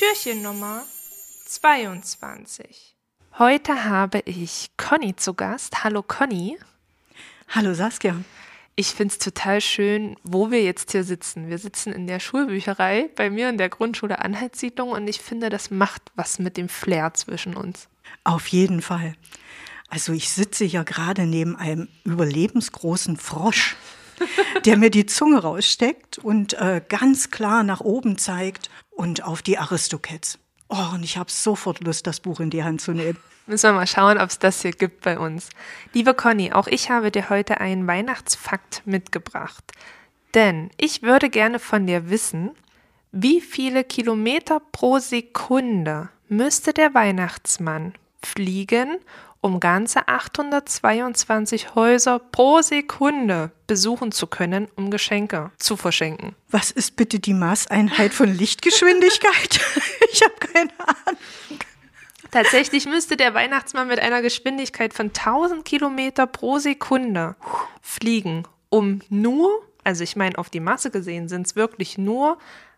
Türchen Nummer 22. Heute habe ich Conny zu Gast. Hallo Conny. Hallo Saskia. Ich finde es total schön, wo wir jetzt hier sitzen. Wir sitzen in der Schulbücherei bei mir in der Grundschule Anhaltssiedlung und ich finde, das macht was mit dem Flair zwischen uns. Auf jeden Fall. Also ich sitze hier gerade neben einem überlebensgroßen Frosch, der mir die Zunge raussteckt und ganz klar nach oben zeigt und auf die Aristocats. Oh, und ich habe sofort Lust, das Buch in die Hand zu nehmen. Müssen wir mal schauen, ob es das hier gibt bei uns. Liebe Conny, auch ich habe dir heute einen Weihnachtsfakt mitgebracht. Denn ich würde gerne von dir wissen, wie viele Kilometer pro Sekunde müsste der Weihnachtsmann fliegen, um ganze 822 Häuser pro Sekunde besuchen zu können, um Geschenke zu verschenken. Was ist bitte die Maßeinheit von Lichtgeschwindigkeit? Ich habe keine Ahnung. Tatsächlich müsste der Weihnachtsmann mit einer Geschwindigkeit von 1000 Kilometer pro Sekunde fliegen, um nur, also ich meine auf die Masse gesehen, sind es wirklich nur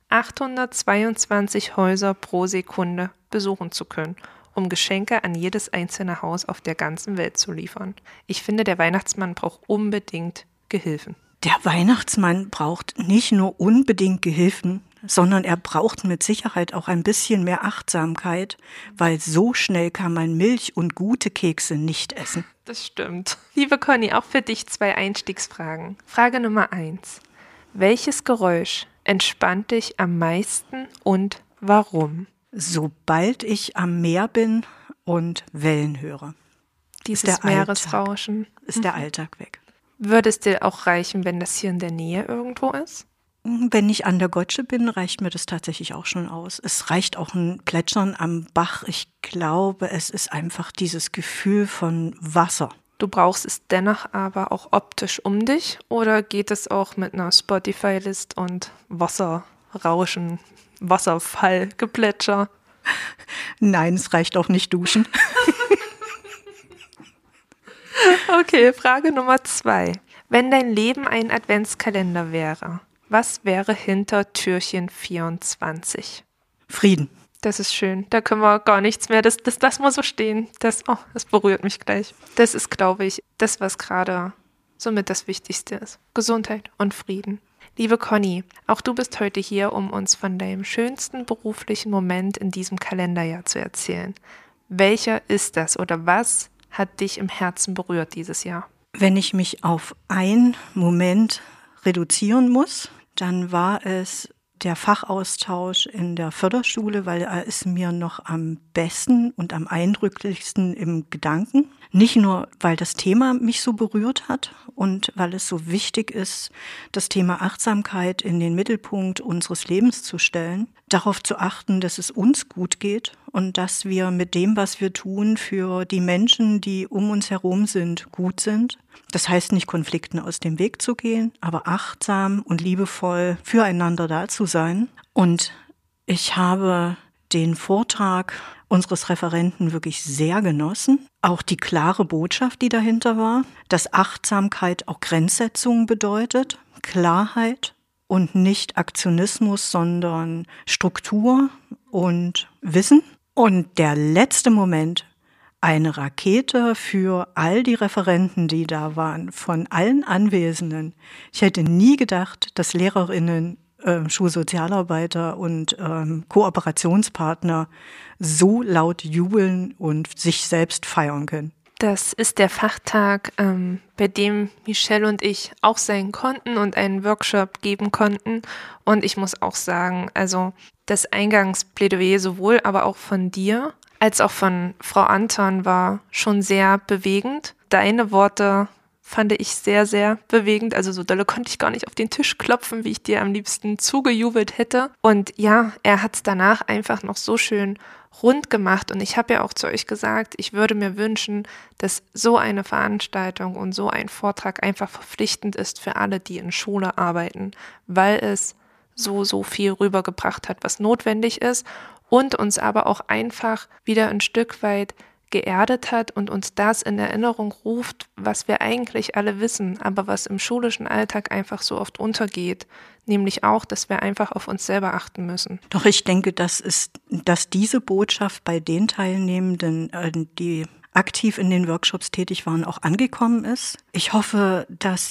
822 Häuser pro Sekunde besuchen zu können, um Geschenke an jedes einzelne Haus auf der ganzen Welt zu liefern. Ich finde, der Weihnachtsmann braucht unbedingt Gehilfen. Der Weihnachtsmann braucht nicht nur unbedingt Gehilfen, sondern er braucht mit Sicherheit auch ein bisschen mehr Achtsamkeit, weil so schnell kann man Milch und gute Kekse nicht essen. Das stimmt. Liebe Conny, auch für dich 2 Einstiegsfragen. Frage Nummer 1. Welches Geräusch entspannt dich am meisten und warum? Sobald ich am Meer bin und Wellen höre, Dieses Meeresrauschen. Ist der Alltag weg. Würde es dir auch reichen, wenn das hier in der Nähe irgendwo ist? Wenn ich an der Gotsche bin, reicht mir das tatsächlich auch schon aus. Es reicht auch ein Plätschern am Bach. Ich glaube, es ist einfach dieses Gefühl von Wasser. Du brauchst es dennoch aber auch optisch um dich oder geht es auch mit einer Spotify-List und Wasserrauschen, Wasserfallgeplätscher? Nein, es reicht auch nicht duschen. Okay, Frage Nummer 2. Wenn dein Leben ein Adventskalender wäre, was wäre hinter Türchen 24? Frieden. Das ist schön. Da können wir gar nichts mehr. Das lassen wir so stehen. Das berührt mich gleich. Das ist, glaube ich, das, was gerade somit das Wichtigste ist. Gesundheit und Frieden. Liebe Conny, auch du bist heute hier, um uns von deinem schönsten beruflichen Moment in diesem Kalenderjahr zu erzählen. Welcher ist das oder was hat dich im Herzen berührt dieses Jahr? Wenn ich mich auf einen Moment reduzieren muss, dann war es der Fachaustausch in der Förderschule, weil er ist mir noch am besten und am eindrücklichsten im Gedanken. Nicht nur, weil das Thema mich so berührt hat und weil es so wichtig ist, das Thema Achtsamkeit in den Mittelpunkt unseres Lebens zu stellen, darauf zu achten, dass es uns gut geht und dass wir mit dem, was wir tun, für die Menschen, die um uns herum sind, gut sind. Das heißt nicht, Konflikten aus dem Weg zu gehen, aber achtsam und liebevoll füreinander da zu sein. Und ich habe den Vortrag unseres Referenten wirklich sehr genossen. Auch die klare Botschaft, die dahinter war, dass Achtsamkeit auch Grenzsetzung bedeutet, Klarheit und nicht Aktionismus, sondern Struktur und Wissen. Und der letzte Moment, eine Rakete für all die Referenten, die da waren, von allen Anwesenden. Ich hätte nie gedacht, dass Lehrerinnen, Schulsozialarbeiter und Kooperationspartner so laut jubeln und sich selbst feiern können. Das ist der Fachtag, bei dem Michelle und ich auch sein konnten und einen Workshop geben konnten. Und ich muss auch sagen, also das Eingangsplädoyer sowohl aber auch von dir als auch von Frau Anton war schon sehr bewegend. Deine Worte fand ich sehr, sehr bewegend. Also so dolle konnte ich gar nicht auf den Tisch klopfen, wie ich dir am liebsten zugejubelt hätte. Und ja, er hat es danach einfach noch so schön rund gemacht. Und ich habe ja auch zu euch gesagt, ich würde mir wünschen, dass so eine Veranstaltung und so ein Vortrag einfach verpflichtend ist für alle, die in Schule arbeiten, weil es so viel rübergebracht hat, was notwendig ist und uns aber auch einfach wieder ein Stück weit geerdet hat und uns das in Erinnerung ruft, was wir eigentlich alle wissen, aber was im schulischen Alltag einfach so oft untergeht, nämlich auch, dass wir einfach auf uns selber achten müssen. Doch ich denke, dass diese Botschaft bei den Teilnehmenden, die aktiv in den Workshops tätig waren, auch angekommen ist. Ich hoffe, dass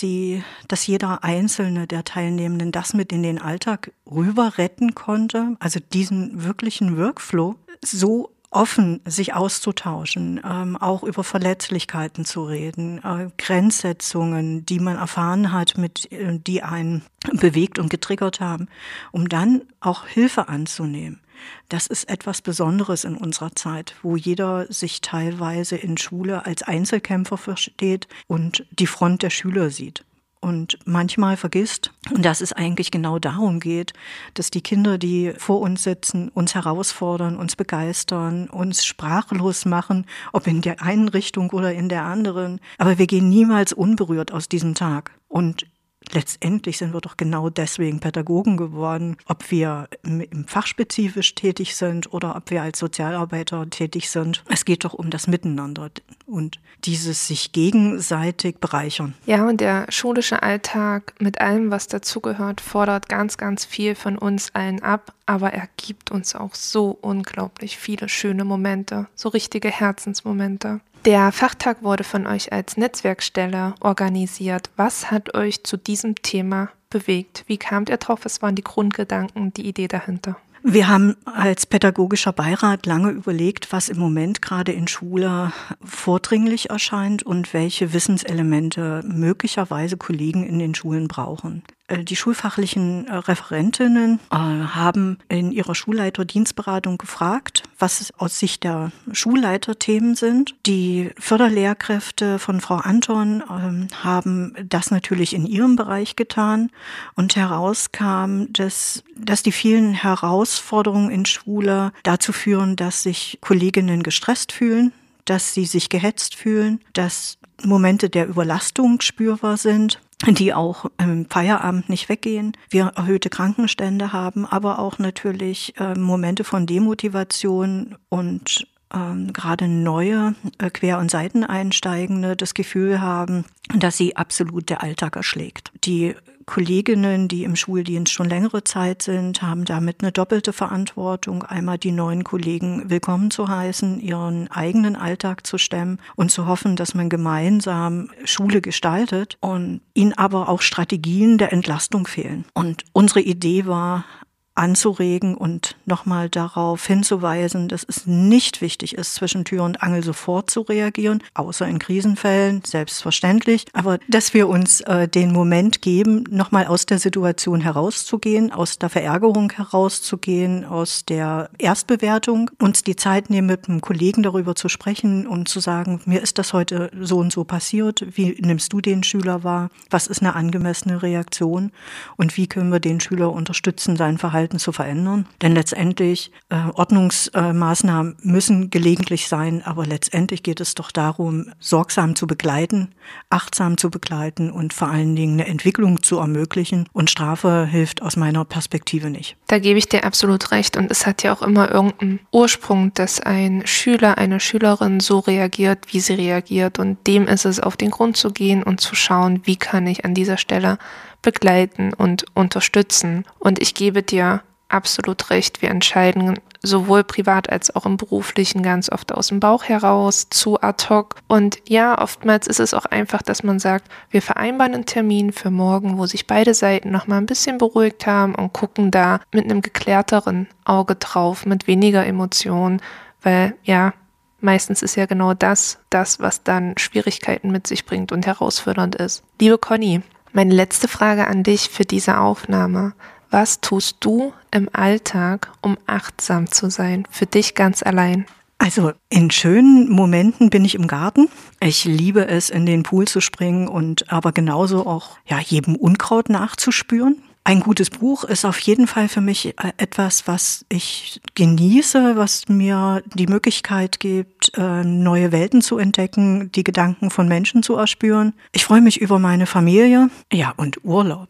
jeder einzelne der Teilnehmenden das mit in den Alltag rüber retten konnte, also diesen wirklichen Workflow so offen sich auszutauschen, auch über Verletzlichkeiten zu reden, Grenzsetzungen, die man erfahren hat, die einen bewegt und getriggert haben, um dann auch Hilfe anzunehmen. Das ist etwas Besonderes in unserer Zeit, wo jeder sich teilweise in Schule als Einzelkämpfer versteht und die Front der Schüler sieht. Und manchmal vergisst, dass es eigentlich genau darum geht, dass die Kinder, die vor uns sitzen, uns herausfordern, uns begeistern, uns sprachlos machen, ob in der einen Richtung oder in der anderen. Aber wir gehen niemals unberührt aus diesem Tag. Und letztendlich sind wir doch genau deswegen Pädagogen geworden, ob wir im fachspezifisch tätig sind oder ob wir als Sozialarbeiter tätig sind. Es geht doch um das Miteinander und dieses sich gegenseitig bereichern. Ja, und der schulische Alltag mit allem, was dazugehört, fordert ganz, ganz viel von uns allen ab, aber er gibt uns auch so unglaublich viele schöne Momente, so richtige Herzensmomente. Der Fachtag wurde von euch als Netzwerkstelle organisiert. Was hat euch zu diesem Thema bewegt? Wie kamt ihr drauf? Was waren die Grundgedanken, die Idee dahinter? Wir haben als pädagogischer Beirat lange überlegt, was im Moment gerade in Schule vordringlich erscheint und welche Wissenselemente möglicherweise Kollegen in den Schulen brauchen. Die schulfachlichen Referentinnen haben in ihrer Schulleiterdienstberatung gefragt, was aus Sicht der Schulleiter Themen sind. Die Förderlehrkräfte von Frau Anton haben das natürlich in ihrem Bereich getan und herauskam, dass die vielen Herausforderungen in Schule dazu führen, dass sich Kolleginnen gestresst fühlen, dass sie sich gehetzt fühlen, dass Momente der Überlastung spürbar sind, die auch im Feierabend nicht weggehen. Wir erhöhte Krankenstände haben, aber auch natürlich Momente von Demotivation und gerade neue Quer- und Seiteneinsteigende das Gefühl haben, dass sie absolut der Alltag erschlägt. Die Kolleginnen, die im Schuldienst schon längere Zeit sind, haben damit eine doppelte Verantwortung, einmal die neuen Kollegen willkommen zu heißen, ihren eigenen Alltag zu stemmen und zu hoffen, dass man gemeinsam Schule gestaltet und ihnen aber auch Strategien der Entlastung fehlen. Und unsere Idee war, anzuregen und nochmal darauf hinzuweisen, dass es nicht wichtig ist, zwischen Tür und Angel sofort zu reagieren, außer in Krisenfällen, selbstverständlich, aber dass wir uns den Moment geben, nochmal aus der Situation herauszugehen, aus der Verärgerung herauszugehen, aus der Erstbewertung, uns die Zeit nehmen, mit einem Kollegen darüber zu sprechen und zu sagen, mir ist das heute so und so passiert, wie nimmst du den Schüler wahr, was ist eine angemessene Reaktion und wie können wir den Schüler unterstützen, sein Verhalten zu verändern. Denn letztendlich, Ordnungsmaßnahmen müssen gelegentlich sein, aber letztendlich geht es doch darum, sorgsam zu begleiten, achtsam zu begleiten und vor allen Dingen eine Entwicklung zu ermöglichen. Und Strafe hilft aus meiner Perspektive nicht. Da gebe ich dir absolut recht. Und es hat ja auch immer irgendeinen Ursprung, dass ein Schüler, eine Schülerin so reagiert, wie sie reagiert. Und dem ist es, auf den Grund zu gehen und zu schauen, wie kann ich an dieser Stelle begleiten und unterstützen. Und ich gebe dir absolut recht, wir entscheiden sowohl privat als auch im Beruflichen ganz oft aus dem Bauch heraus, zu ad hoc. Und ja, oftmals ist es auch einfach, dass man sagt, wir vereinbaren einen Termin für morgen, wo sich beide Seiten nochmal ein bisschen beruhigt haben und gucken da mit einem geklärteren Auge drauf, mit weniger Emotionen, weil ja, meistens ist ja genau das, was dann Schwierigkeiten mit sich bringt und herausfordernd ist. Liebe Conny, meine letzte Frage an dich für diese Aufnahme. Was tust du im Alltag, um achtsam zu sein, für dich ganz allein? Also in schönen Momenten bin ich im Garten. Ich liebe es, in den Pool zu springen und aber genauso auch jedem Unkraut nachzuspüren. Ein gutes Buch ist auf jeden Fall für mich etwas, was ich genieße, was mir die Möglichkeit gibt, neue Welten zu entdecken, die Gedanken von Menschen zu erspüren. Ich freue mich über meine Familie. Ja, und Urlaub.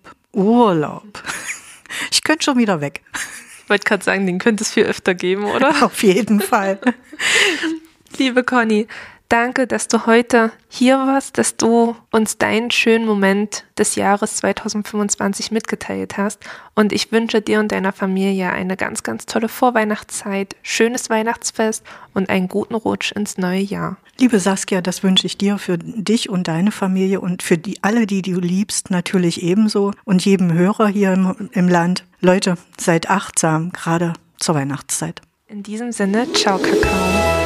Ich könnte schon wieder weg. Ich wollte gerade sagen, den könnte es viel öfter geben, oder? Auf jeden Fall. Liebe Conny, danke, dass du heute hier warst, dass du uns deinen schönen Moment des Jahres 2025 mitgeteilt hast. Und ich wünsche dir und deiner Familie eine ganz, ganz tolle Vorweihnachtszeit, schönes Weihnachtsfest und einen guten Rutsch ins neue Jahr. Liebe Saskia, das wünsche ich dir für dich und deine Familie und für alle, die du liebst, natürlich ebenso. Und jedem Hörer hier im Land. Leute, seid achtsam, gerade zur Weihnachtszeit. In diesem Sinne, ciao Kakao.